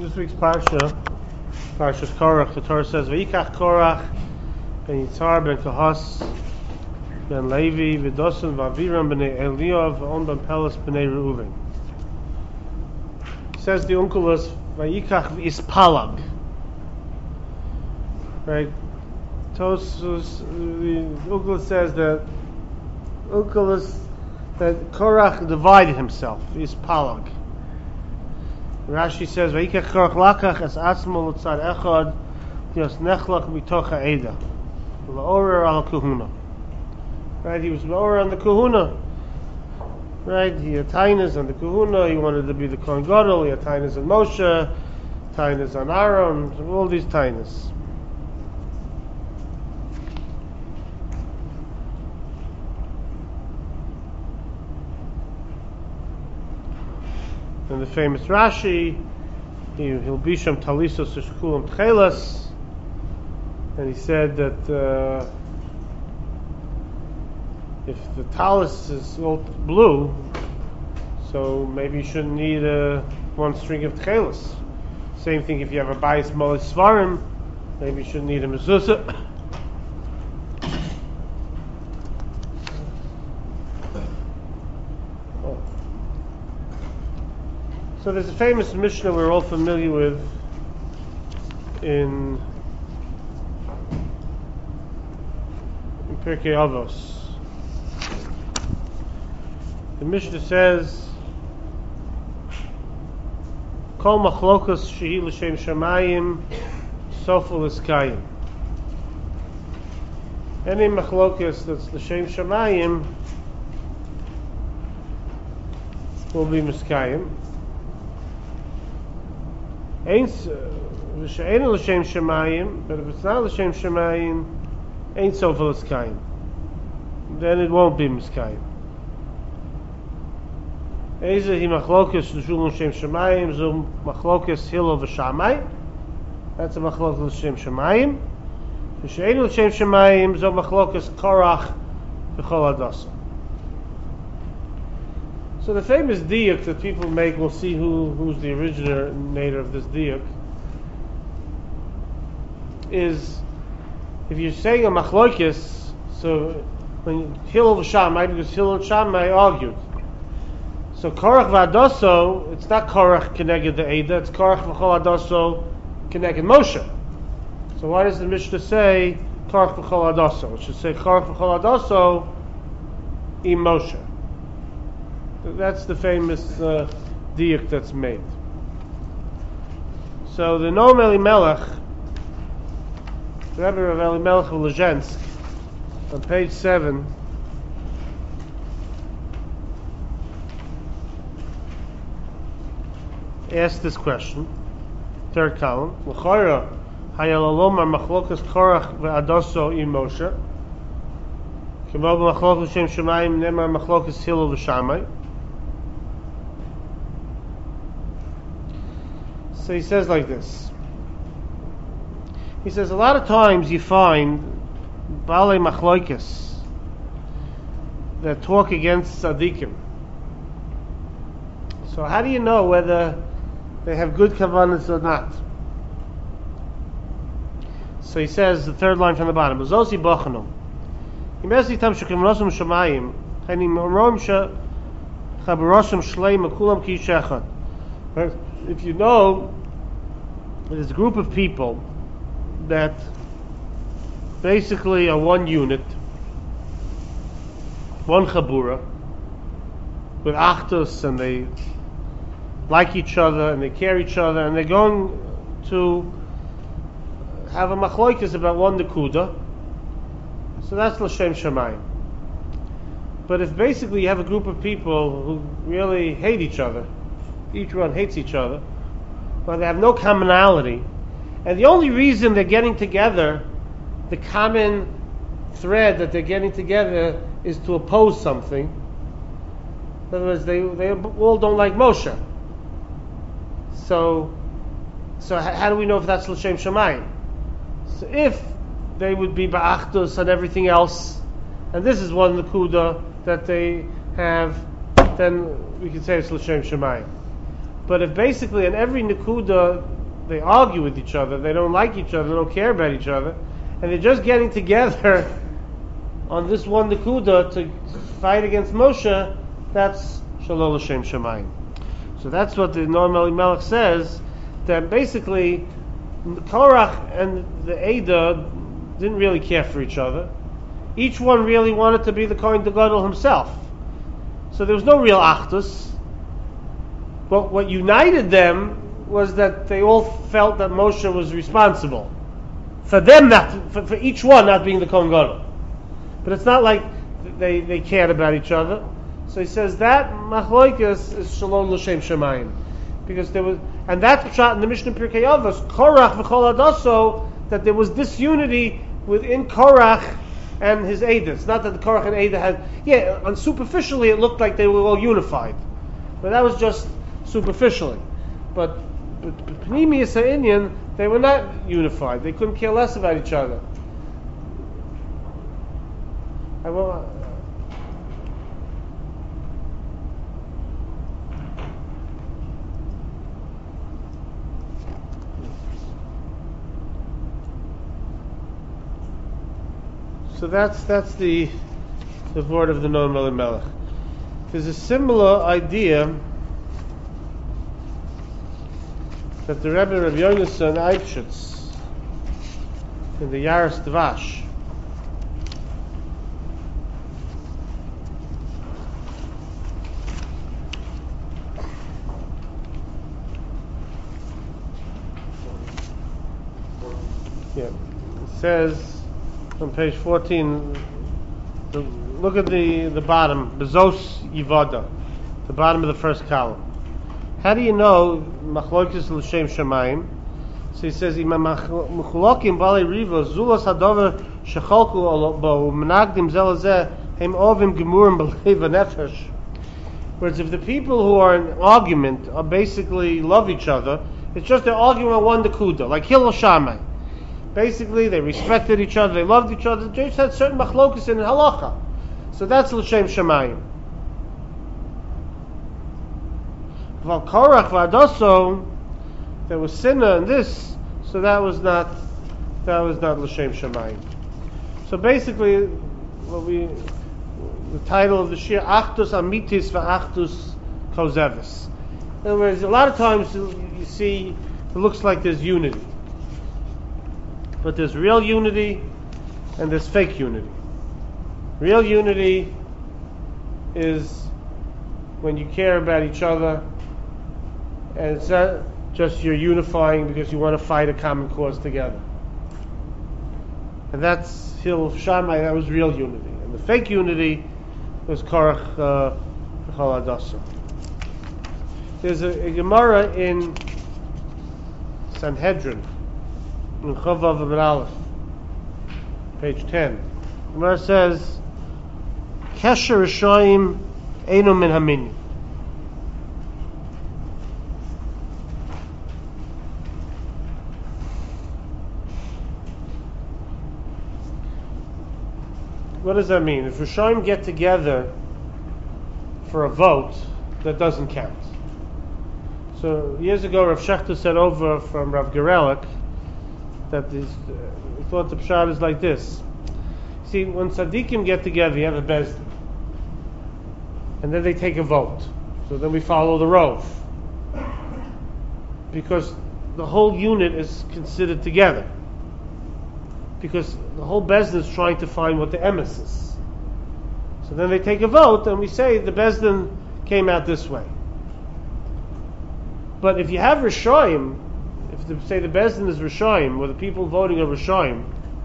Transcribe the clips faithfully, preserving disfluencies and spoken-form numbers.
This week's parsha, Parshas Korach, the Torah says, Vayikach Korach ben Yitzhar ben Kahas ben Levi v'Dosan v'Aviram b'nei Eliyav v'on ben Pelas b'nei Reuven. He says the Unkelus Vayikach v'Ispalag. Right? Tosus, the Unkelus says that Unkelus that Korach divided himself. Ispalag. Rashi says, "Vayikach Korach lakach es atzmo l'tzad echad yos nechlach mitoch ha'eda l'orer al kahuna." Right, he was lower on the kahuna. Right, he had tainas on the kahuna. He wanted to be the Kohen Gadol. He had tainas on Moshe, tainas on Aaron, all these tainas. And the famous Rashi, he'll be sham talisos shkulam tchelas, and he said that uh, if the talis is all blue, so maybe you shouldn't need uh, one string of tchelas. Same thing if you have a bayis molis svarim, maybe you shouldn't need a mezuzah. So there's a famous Mishnah we're all familiar with in, in Pirkei Avos. The Mishnah says, Kol machlokas shehi l'shem shamayim sofu l'skayim. Any machlokas that's l'shem shamayim will be miskayim. Ain't v'she'ein l'shem shemayim, but if it's not l'shem shemayim, ain't sofu l'skayim. Then it won't be miskayim. Eze hi machlokas l'shul l'shem shemayim, zo machlokas hilo v'shamay. That's a machlokas l'shem shemayim. V'she'ein l'shem shemayim, zo machlokas korach v'chol adasa. So the famous diuk that people make, we'll see who, who's the originator of this diuk, is if you're saying a machlokes, so when Hillel v'Shammai, because Hillel and Shammai argued. So Korach v'Adaso, it's not Korach keneged the Eidah, it's Korach v'chol Adaso keneged Moshe. So why does the Mishnah say Korach v'chol Adaso? It should say Korach v'chol Adaso im Moshe. That's the famous uh, diuk that's made. So the Noam Elimelech, the Rebbe of Elimelech of Lezhensk, on page seven, asked this question, third column, L'chayra hayalalomar machlokas korach ve'adaso im Moshe, k'mo b'machlokas shem shemayim nemar machlokas hillel v'shamay. So he says like this. He says a lot of times you find Baalei Machloikis that talk against tzaddikim. So how do you know whether they have good kavanas or not? So he says the third line from the bottom. Zosi bachanu. Imesi tam shekimnosum shamayim. Hani morom she chabarosum shlei makulam ki shechad. If you know there's a group of people that basically are one unit, one chabura, with achtos, and they like each other and they care each other, and they're going to have a machloikis about one nekuda, so that's l'shem shamayim. But if basically you have a group of people who really hate each other, each one hates each other, but they have no commonality, and the only reason they're getting together, the common thread that they're getting together, is to oppose something. In other words, they they all don't like Moshe. So, so how do we know if that's l'shem shamayim? So if they would be ba'achdus and everything else, and this is one nekuda that they have, then we can say it's l'shem shamayim. But if basically in every nekuda they argue with each other, they don't like each other, they don't care about each other, and they're just getting together on this one Nakuda to fight against Moshe, that's Shalol L'Shem Shemayim. So that's what the Noam Elimelech says, that basically Korach and the Eidah didn't really care for each other. Each one really wanted to be the Kohen Gadol himself. So there was no real Achdus. But what united them was that they all felt that Moshe was responsible for them not, to, for, for each one not being the Kohen Gadol. But it's not like they, they cared about each other. So he says that Machloikas is Shalom L'Shem Shemayim, because there was, and that's shot in the Mishnah Pirkei Avos, Korach v'Chol Adaso, that there was disunity within Korach and his Eidah. It's not that the Korach and Eidah had, yeah, on superficially it looked like they were all unified, but that was just superficially. But Pnimius HaInyan, they were not unified. They couldn't care less about each other. I will. So that's that's the the word of the Noam Elimelech. There's a similar idea that the Rebbe Rav Yonason Eibschitz in the Yaris Dvash yeah, it says on page fourteen, the, look at the, the bottom, Bezos Yivada, the bottom of the first column. How do you know Machloikis L'Shem Shemayim? So he says, Ima Machlokim Bali Riva, Zulas Hadover Shecholku Bo, Menagdim Zelazeh, Hem Ovim Gemurim B'Leiv Nefesh. Whereas if the people who are in argument are basically love each other, it's just they're arguing on one Nakuda, like Hillel Shammai. Basically, they respected each other, they loved each other. They just had certain machlokas in halacha. So that's l'shem shemayim. Val Korach v'Adaso, there was sinner in this, so that was not that was not l'shem shemayim. So basically, what we the title of the shir, Achdus Amitis v'Achdus Kozevis. In other words, a lot of times you see it looks like there's unity. But there's real unity and there's fake unity. Real unity is when you care about each other, and it's not just you're unifying because you want to fight a common cause together. And that's Hillel Shammai, that was real unity. And the fake unity was Korach V'Chol Adaso. There's a, a Gemara in Sanhedrin, in Chavav Amud Aleph, page ten. The Gemara says, Kesher Rishayim Eino Min Hamini. What does that mean? If Rishayim get together for a vote, that doesn't count. So years ago, Rav Shechter said over from Rav Gerelik that this, uh, he thought the pshat is like this. See, when tzaddikim get together, you have a bezdin, and then they take a vote. So then we follow the rov, because the whole unit is considered together. Because the whole bezdin is trying to find what the emes is. So then they take a vote, and we say the bezdin came out this way. But if you have Rishayim, if the, say the Bezdin is Rishayim, or the people voting are Rishayim,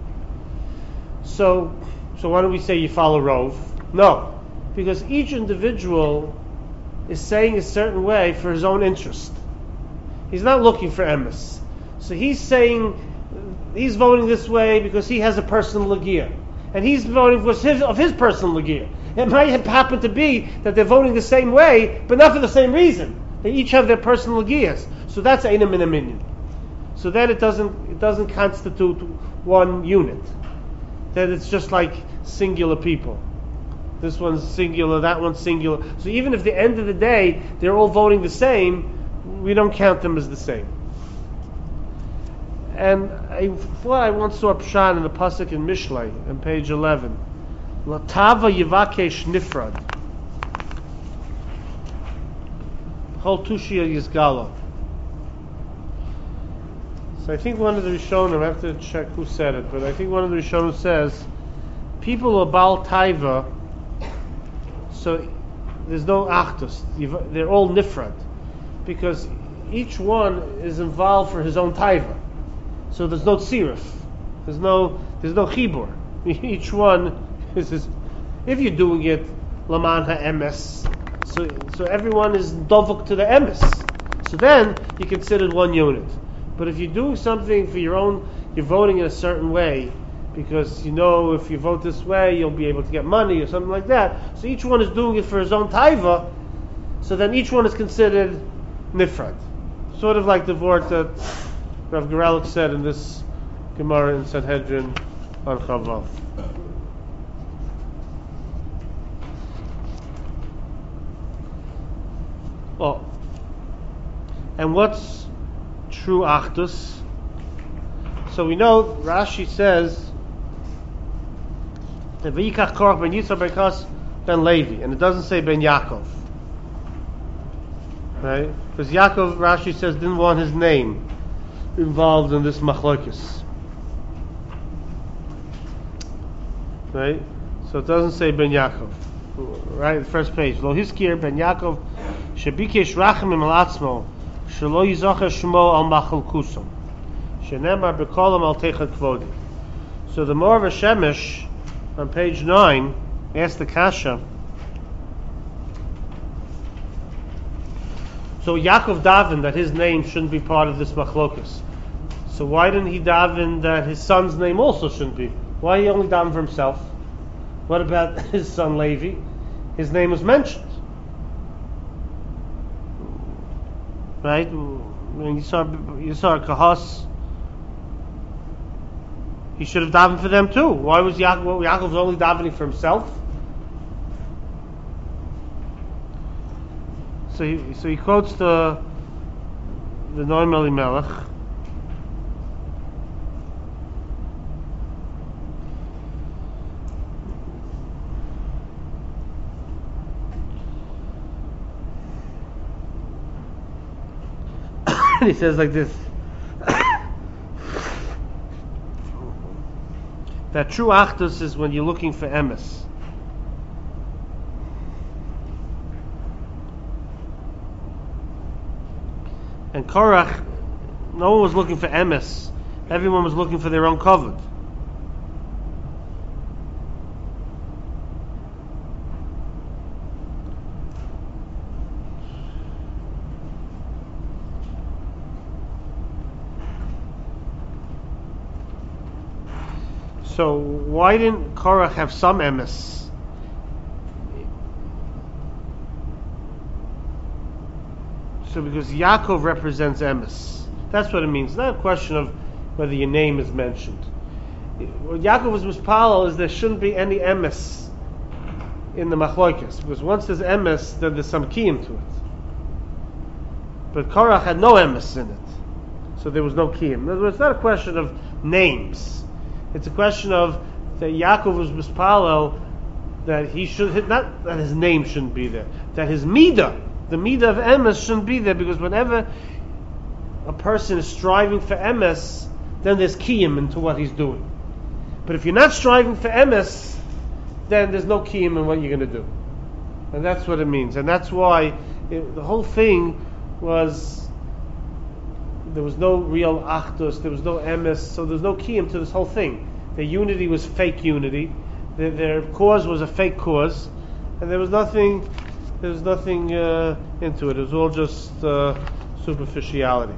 so so why don't we say you follow Rov? No, because each individual is saying a certain way for his own interest. He's not looking for emes. So he's saying he's voting this way because he has a personal lagia, and he's voting because his, of his personal lagia. It might happen to be that they're voting the same way, but not for the same reason. They each have their personal lagias. So that's Eina Min Hamini. So then it doesn't it doesn't constitute one unit. Then it's just like singular people. This one's singular, that one's singular. So even if at the end of the day they're all voting the same, we don't count them as the same. And I thought I once saw a pshat in the pasuk in Mishlei on page eleven. Latava yivakesh nifrad. Chol tushia yizgala. So I think one of the Rishonim, I have to check who said it, but I think one of the Rishonim says, people are Baal Taiva, so there's no Achdus. They're all Nifrad. Because each one is involved for his own Taiva. So there's no Tzirif. There's no there's no Chibur. Each one is his, if you're doing it Laman HaEmes, so so everyone is Dovuk to the Emes. So then you're considered one unit. But if you're doing something for your own, you're voting in a certain way, because you know if you vote this way, you'll be able to get money or something like that. So each one is doing it for his own taiva, so then each one is considered nifrad. Sort of like the word that Rav Geralik said in this Gemara in Sanhedrin on Chavav. Oh. And what's true Achdus? So we know Rashi says that Vayikach Korach ben Yitzhak ben Kas ben Levi, and it doesn't say ben Yaakov, right? Because Yaakov, Rashi says, didn't want his name involved in this machlokes, right? So it doesn't say ben Yaakov, right? The first page. Lo hiskir ben Yaakov shebikesh rachamim al atzmo shelo yizocher shmo al machlokosam. So the Morav Shemesh on page nine asked the Kasha. So Yaakov davened that his name shouldn't be part of this machlokas. So why didn't he daven that his son's name also shouldn't be? Why he only davened for himself? What about his son Levi? His name was mentioned, right? When you saw you saw Kahas, he should have davened for them too. Why was Yaakov, Yaakov's only davening for himself? So he, so he quotes the the Noam Elimelech. And he says like this. That true Achdus is when you're looking for emes. And Korach, no one was looking for emes. Everyone was looking for their own kavod. So why didn't Korach have some emes? So because Yaakov represents emes. That's what it means. It's not a question of whether your name is mentioned. What Yaakov was mispalel is there shouldn't be any emes in the machloikis, because once there's emes, then there's some kiyum to it. But Korach had no emes in it, so there was no kiyum. In other words, it's not a question of names. It's a question of that Yaakov was mispalel that he should, not that his name shouldn't be there, that his midah, the midah of emes shouldn't be there, because whenever a person is striving for emes, then there's kiyum into what he's doing. But if you're not striving for emes, then there's no kiyum in what you're going to do. And that's what it means. And that's why it, the whole thing was, there was no real achdus, there was no emes, so there was no kiyum to this whole thing. Their unity was fake unity. Their, their cause was a fake cause, and there was nothing, there was nothing uh, into it. It was all just uh, superficiality.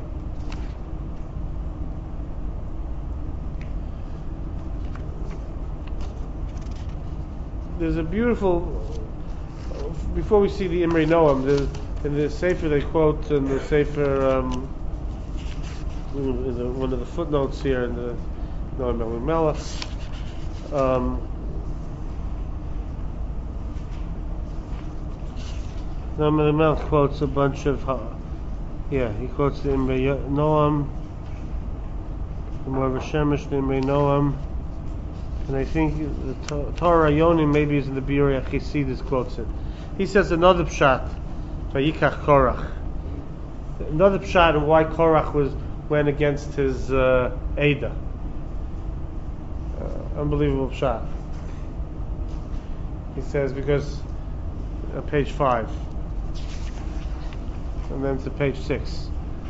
There's a beautiful. Before we see the Imrei Noam, in the Sefer they quote in the Sefer. Um, In the, one of the footnotes here in the Noam Elimelech, um, Noam Elimelech quotes a bunch of, uh, yeah, he quotes the Imrei Noam. more of a Shemesh Nimrei Noam. And I think the Torah Yonim maybe is in the Biur Chasidus quotes it. He says another pshat, Vayikach Korach. Another pshat of why Korach was went against his uh, Eidah. Uh, unbelievable pshat. He says because uh, page five, and then to page six.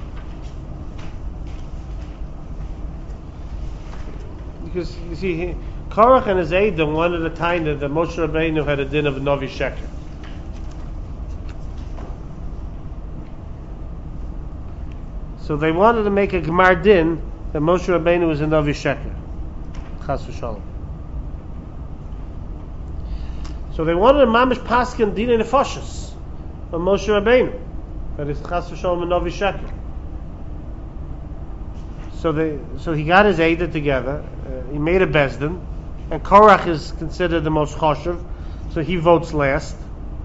Because you see, he, Korach and his Eidah wanted a time that Moshe Rabbeinu had a din of a Novi Sheker. So they wanted to make a Gemar din that Moshe Rabbeinu was a Novi Sheker. Chas v'shalom. So they wanted a Mamish Paskin din in Nefashos of Moshe Rabbeinu. That is Chas v'shalom a Novi Sheker. So they, so he got his Eidah together. Uh, he made a Bezdin, and Korach is considered the most choshev, so he votes last.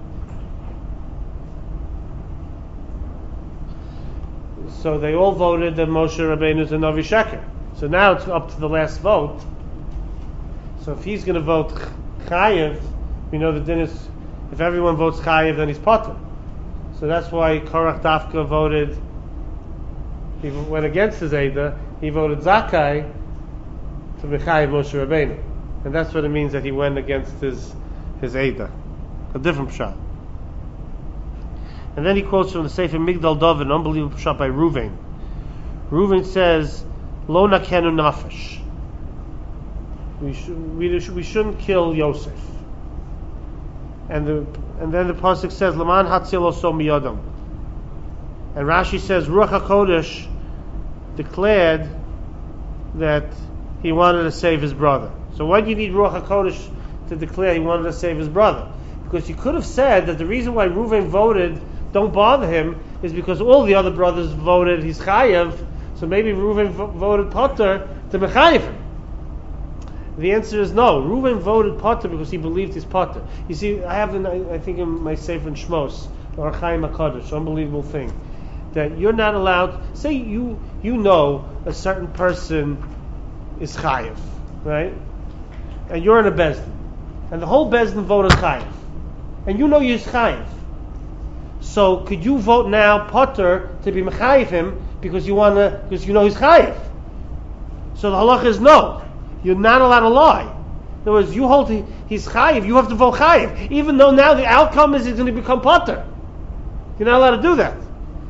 So they all voted that Moshe Rabbeinu is a Novi Sheker. So now it's up to the last vote. So if he's going to vote Chayev, we know the din is, if everyone votes Chayev, then he's Potter. So that's why Korach Dafka voted, he went against his Eidah, he voted Zakai to Mechayev Moshe Rabbeinu. And that's what it means that he went against his his Eidah. A different shot. And then he quotes from the Sefer Migdal Dov, an unbelievable shot by Ruvain. Ruvain says, Lo nakenu nafesh. We, sh- we, sh- we shouldn't kill Yosef. And the and then the pasuk says, Laman hatzil oso miyadam. And Rashi says, Ruach HaKodesh declared that he wanted to save his brother. So why do you need Ruach HaKodesh to declare he wanted to save his brother? Because you could have said that the reason why Reuven voted don't bother him is because all the other brothers voted he's chayav, so maybe Reuven vo- voted Potter to mechayev him. The answer is no. Reuven voted Potter because he believed he's Potter. You see, I have, an, I think in my Sefer in Shmos, or Chaim HaKadosh, unbelievable thing, that you're not allowed, say you you know a certain person is chayav, right? And you're in a bezdin, and the whole bezdin voted chayav, and you know you're chayav. So could you vote now Potter to be mechayev him because you want to, because you know he's chayav? So the halach is no. You're not allowed to lie. In other words, you hold he, he's chayiv, you have to vote chayiv, even though now the outcome is he's going to become Potter. You're not allowed to do that.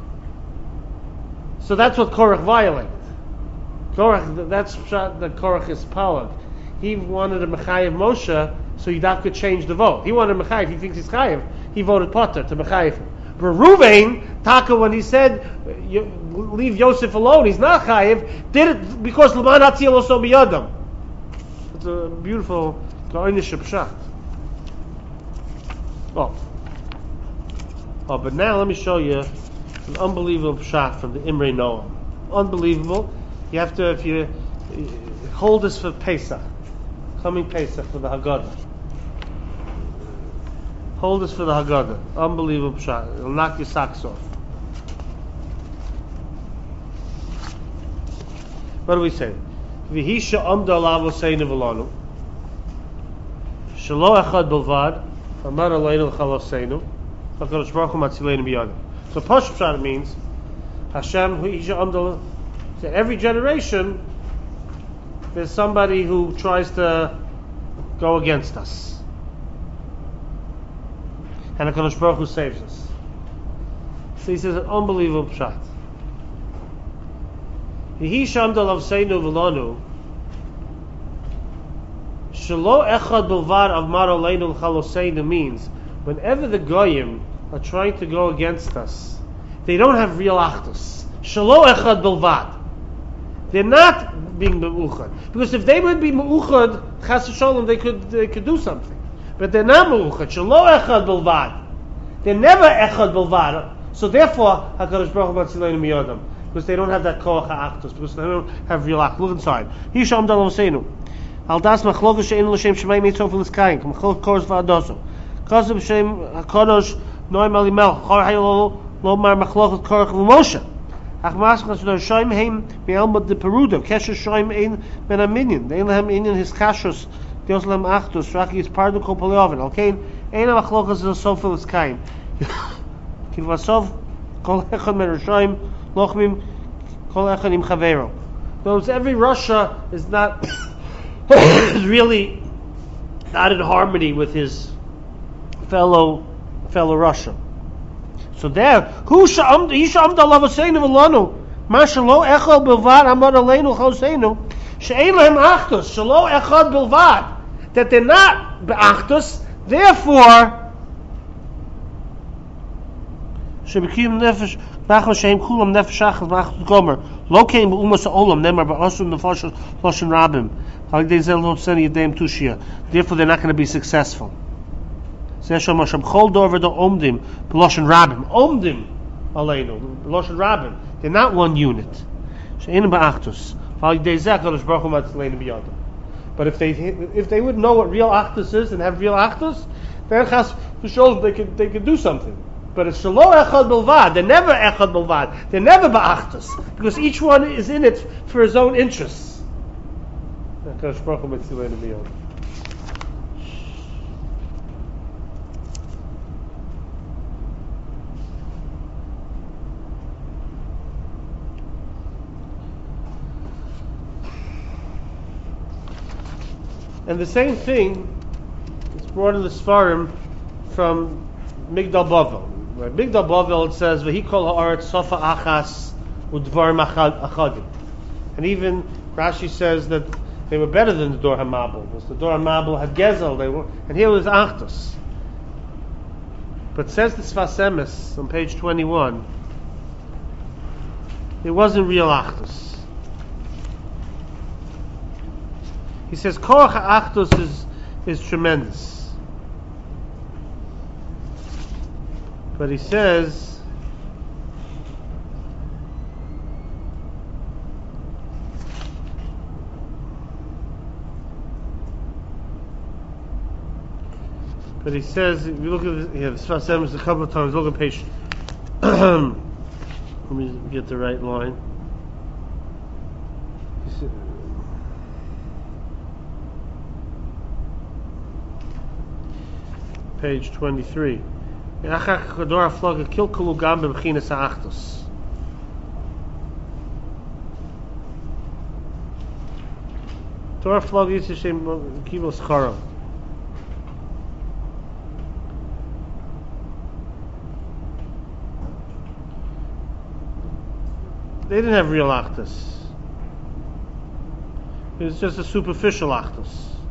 So that's what Korach violated. Korach, that's that Korach is powered. He wanted a mechayev Moshe, so Yidah could change the vote. He wanted a mechayev. He thinks he's chayiv. He voted Potter to mechayev him. But Ruvain, Taka, when he said leave Yosef alone, he's not chayiv, did it because Laman Hatzil also biyadam. It's a beautiful ownership shot. Oh. Oh, but now let me show you an unbelievable shot from the Imrei Noam. Unbelievable. You have to, if you hold this for Pesach, coming Pesach for the Haggadah. Hold this for the Haggadah. Unbelievable shot. It'll knock your socks off. What do we say? V'hisha amda alav oseinu v'lanu shelo echad belvad amar aleinu l'chal oseinu HaKadosh Baruch Hu matzileinu miyadim. So Pashup Shad means Hashem v'hisha amda. So every generation there's somebody who tries to go against us, and HaKadosh Baruch Hu saves us. So he says an unbelievable shot. Yehi sham dalav seinu v'lanu shelo echad belvad avmar aleinu l'chaloseinu means whenever the goyim are trying to go against us, they don't have real achdus. Shelo echad belvad. They're not being me'uchad, because if they would be me'uchad, chas v'sholom, they could they could do something. But they're not me'uchad. Shelo echad belvad. They're never echad belvad. So therefore, HaKadosh Baruch Hu matzileinu miyadam. Because they don't have that koach ha'achtos, because they don't have real ach. Look inside. Hisham dalav seinu. Al das machlokas she'enu l'shem shemayim yitzov l'skayim. K'machlok kors v'adoso. Kasav b'shem HaKadosh noim alimel. Chor hayol lo mar machlokas korach v'moshe. Ach maschas no shoym heim beelmod de peruda. Kesher shoym ein ben a minion. They have in his kashos. Dios lam achtos. Raki is pardo kopaleoven. Okay, ein a machlokas is so full as kain. Kivasov kol echad men shoym lochmim kol echad im chavero. Those every Russia is not is really not in harmony with his fellow fellow Russia. So there, who sha'am yisham da lavaseinu v'lanu, ma shelo echad bilvad amar aleinu choseinu, she'ein lehem achdus, shelo echad bilvad, that they're not be'achdus, therefore, shebekim nefesh, nachal she'im kulam nefesh achad v'achdus gomer, lo kein be'umas ha'olam, nemar ba'asun nefesh loshen rabim, therefore they're not going to be successful. They're not one unit. But if they if they would know what real achdus is and have real achdus, then chas v'shol they could they could do something. But it's shelo echad bilvad. They're never echad bilvad. They're never ba'achdus because each one is in it for his own interests. And the same thing is brought in the Sfarim from Migdal Bavel. Right? Migdal Bavel it says, "V'hikol ha'aretz sofa achas udvar achadim," and even Rashi says that they were better than the Dor HaMabul, because the Dor HaMabul had Gezel, they were, and here was Achdus. But says the Sfas Emes on page twenty-one, it wasn't real Achdus. He says Korach HaAchdus is is tremendous, but he says But he says, if you look at yeah, the Sfas Emes a couple of times, look at page. Let me get the right line. Page twenty-three. Torah flog Yisrael Kibos Chara. They didn't have real achdus. It was just a superficial achdus.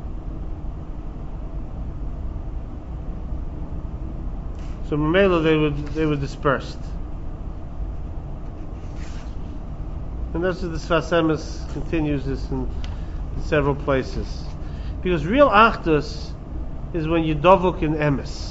So Mamela they were they were dispersed. And that's what the Sfas Emes continues this in, in several places. Because real achdus is when you dovuk in emes.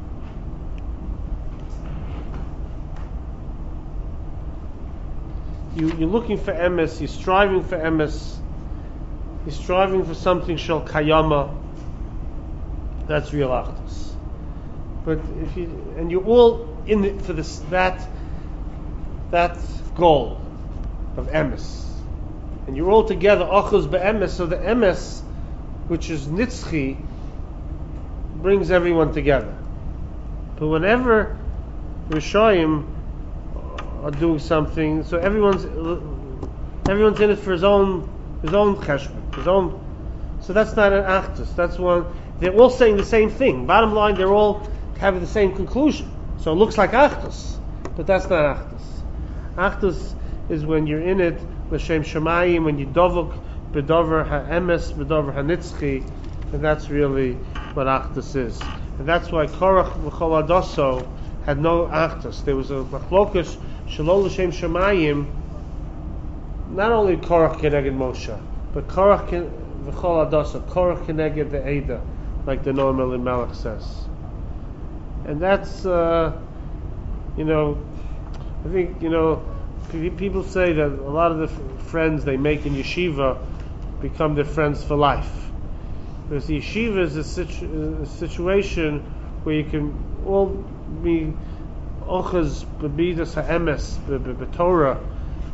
You, you're looking for emes, you're striving for emes, you're striving for something shel kayama. That's real achdus. But if you and you're all in it for this that that goal of emes, and you're all together achuz be'emes. So the emes, which is nitzchi, brings everyone together. But whenever Rishayim are doing something, so everyone's everyone's in it for his own his own cheshbon, his own. So that's not an achdus. That's one. They're all saying the same thing. Bottom line, they're all having the same conclusion. So it looks like achdus, but that's not achdus. Achdus is when you're in it l'shem shamayim, when you dovuk bedover ha'emes, bedover ha'nitzchi, and that's really what achdus is. And that's why Korach v'chol adoso had no achdus. There was a machlokus shalol l'shem shamayim. Not only Korach keneged Moshe, but Korach v'chol adoso, Korach keneged the Eidah, like the Noam Elimelech says. And that's, uh, you know, I think, you know, people say that a lot of the f- friends they make in yeshiva become their friends for life. Because the yeshiva is a, situ- a situation where you can all be ochaz b'midas ha'emes b'torah,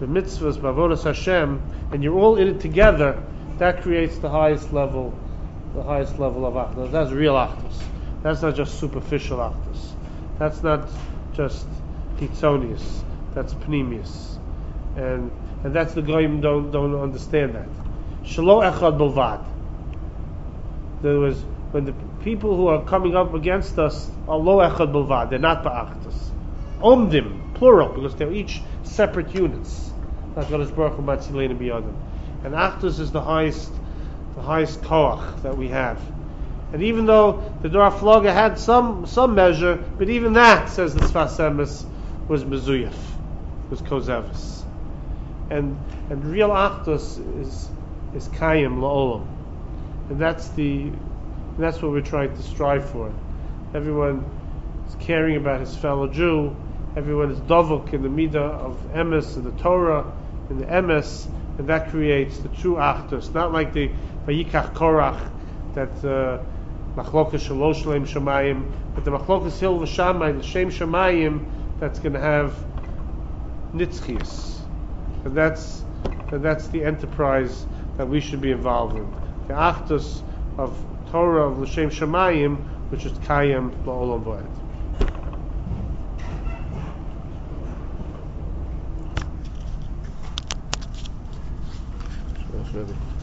the mitzvahs, bavodas Hashem, and you're all in it together, that creates the highest level, the highest level of achdus. That's real achdus. That's not just superficial achdus. That's not just hitzonius. That's pnimius, and and that's the goyim don't don't understand that. Shelo echad bilvad. There was when the people who are coming up against us are lo echad bilvad. They're not ba'achdus. Omdim, plural, because they're each separate units. That's what is Baruch Hu Matzileinu B'Yadam. And achdus is the highest, the highest koach that we have. And even though the Dor Flaga had some some measure, but even that, says the Sfas Emes, was mezuyaf, was kozevis. And and real achdus is is kayim la'olam, and that's the and that's what we're trying to strive for. Everyone is caring about his fellow Jew. Everyone is davuk in the midah of emes and the Torah and the emes, and that creates the true achdus. Not like the vayikach korach that machlokas shalosh leim shamayim, but the machlokas hil v'shamayim, the shem shamayim, that's going to have nitzchias, and that's and that's the enterprise that we should be involved in. The achdus of Torah of l'shem shamayim, which is kayem la'olam v'ed. Ready.